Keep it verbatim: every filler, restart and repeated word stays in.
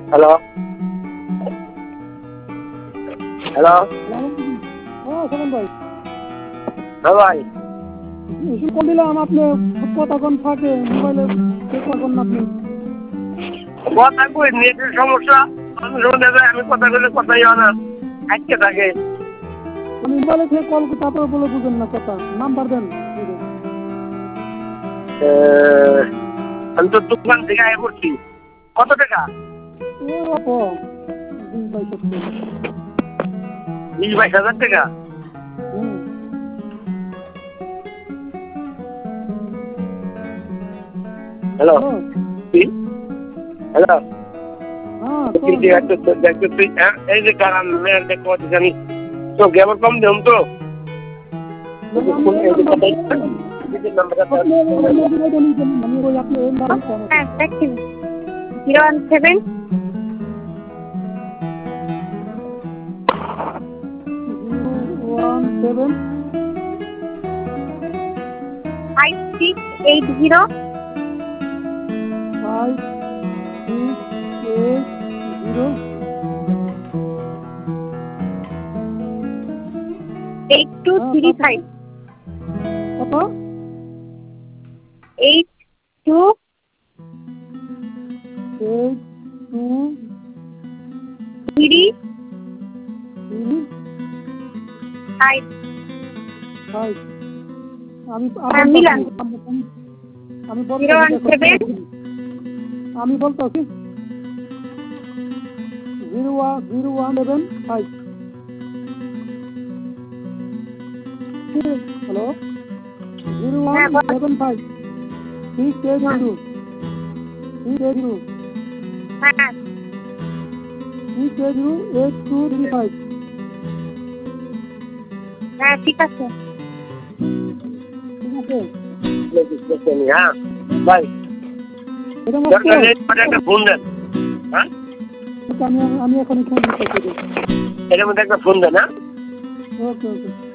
Hello hello হ্যাঁ সালাম ভাই। হ্যাঁ ভাই কল দিলাম আপনি কথা কোন থাকে মোবাইলে কথা কোন আপনি কথা কই নেটের সমস্যা আমি শুনে যায় আমি কথা বলে কথাই হয় না আজকে থাকে আমি মোবাইলে থেকে কল তারপরে বলে বুঝেন না কথা নাম্বার দেন। আমি তো দোকান থেকে আয় করছি কত টাকা বিশ বাইশ হাজার টাকা হ্যালো হ্যালো এই যে কারণ জানি তো কেমন কম দেন তো zero one seven one seven five six eight zero five six eight zero eight two three five কত eight two eight two three three five five আমি মিলান আমি জিরো ওয়ান সেভেন আমি বলতেছি zero one zero one seven five hello zero one seven five six eight zero six eight zero হ্যাঁ six eight zero eight two three five হ্যাঁ ঠিক আছে ঠিক আছে হ্যাঁ ভাই এটা একটা ফোন দেন হ্যাঁ আমি আমি এখন ফোন দিচ্ছি এটার মধ্যে একটা ফোন দেন হ্যাঁ ওকে ওকে